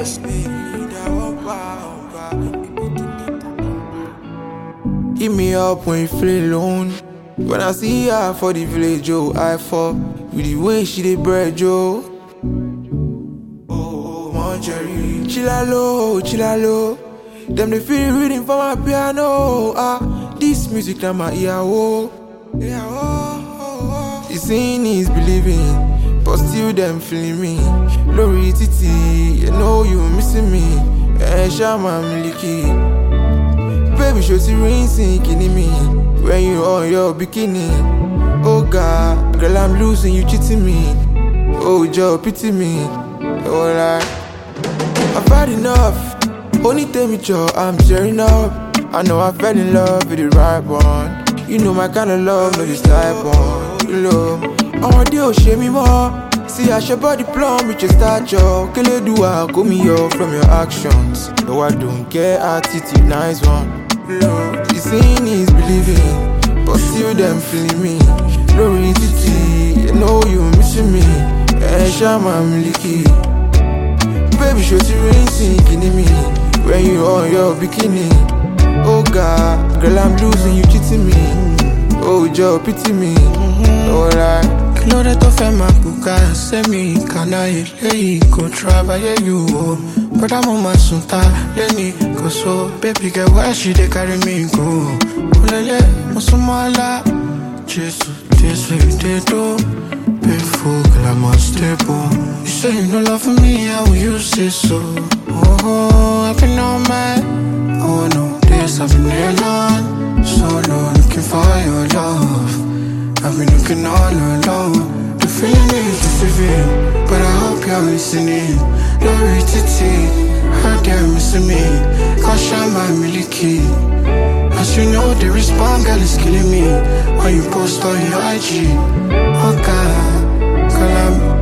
Hit me up when you feel alone. When I see her for the village, oh, I fall with the way she dey bread, Joe. Oh, Marjorie, chilla low. Them they feel reading for my piano. This music na my ear, oh. The seeing is believing, but still them feeling me. Lori Titi, you know you missing me. Shama Miliki, baby, show the rain sinking in me. When you on your bikini, oh God, girl, I'm losing, you cheating me. Oh, Joe, pity me. Oh, like, I've had enough. Only tell me, Joe, I'm tearing up. I know I fell in love with the right one. You know my kind of love, no this type one. You know, I want you to share me more. See, I should body plumb with your stature. Kill you do I call me off from your actions. No, I don't care, attitude, nice one. The seeing is believing, but still them feeling me. Lori Titi, you know you missing me. Shama Miliki, baby, show the rain sinking in me. When you on your bikini, oh God, girl, I'm losing, you cheating me. Oh, Joe, pity me. Oh, like, Lore to fe mapuka, se mi kana ile go travailler you. But I'm on my sunta, Lenny go so. Baby girl, why she dey carry me go? Olele, musumala, Jesus, this way they do. Painful, girl, I'm unstable. You say you no love me, how will you say so? Oh, I've been on my, oh no, this I've been alone. So long, looking for your love. I've been looking all alone. The feeling is deceiving, but I hope you're listening. Lori Titi, how they're missing me. Shama Miliki. As you know, the response girl is killing me. When you post on your IG, oh God, girl, I'm